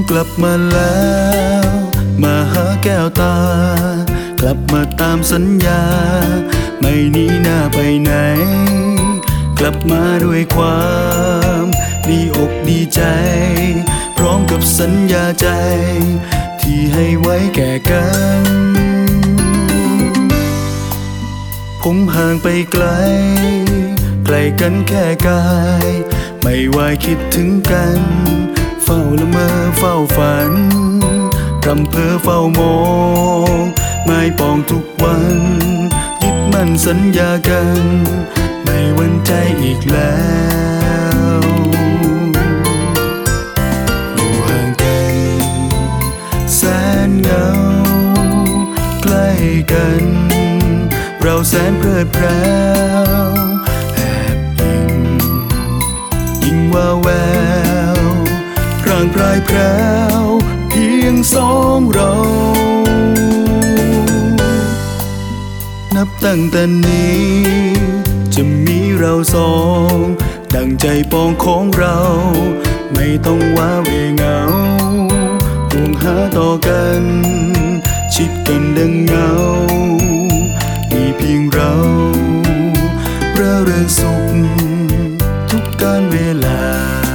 กลับมาแล้วมาหาแก้วตากลับมาตามสัญญาไม่หนีหน้าไปไหนกลับมาด้วยความดีอกดีใจพร้อมกับสัญญาใจที่ให้ไว้แก่กันผมห่างไปไกลไกลกันแค่กายไม่ไหวคิดถึงกันเฝ้าละเมอเฝ้าฝันรำเพ้อเฝ้ามองไม่ปองทุกวันยึดมั่นสัญญากันไม่หวั่นใจอีกแล้วอยู่ห่างกันแสนเหงาใกล้กันเราแสนเพลิดเพลินแอบยิ่งว่าแววร่างพรายแพรวเพียงสองเรานับตั้งแต่นี้จะมีเราสองดังใจปองของเราไม่ต้องว้าเหวเหงาห่วงหาต่อกันชิดกันดังเงามีเพียงเราเร่าเริงสุขทุกการเวลา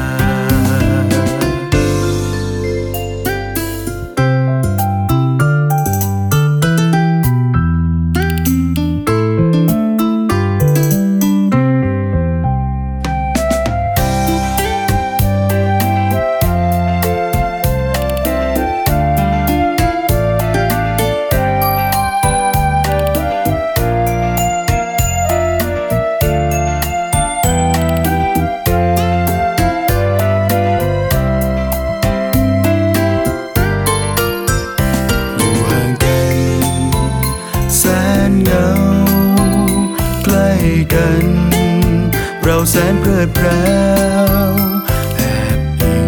ใกล้กันเราแสนเพลิดเพลินแอบ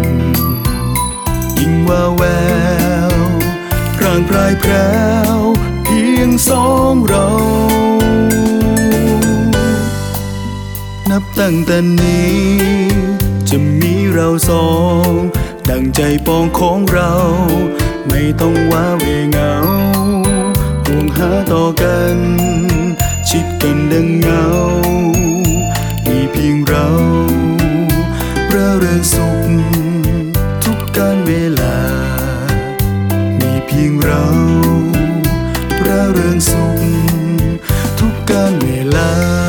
ยิ่งว่าแววร่างพรายแพรวเพียงสองเรานับตั้งแต่นี้จะมีเราสองดังใจปองของเราไม่ต้องว้าเหวเหงาห่วงหาต่อกันชิดกันดังเงามีเพียงเราเร่าเริงสุขทุกการเวลามีเพียงเราเร่าเริงสุขทุกการเวลา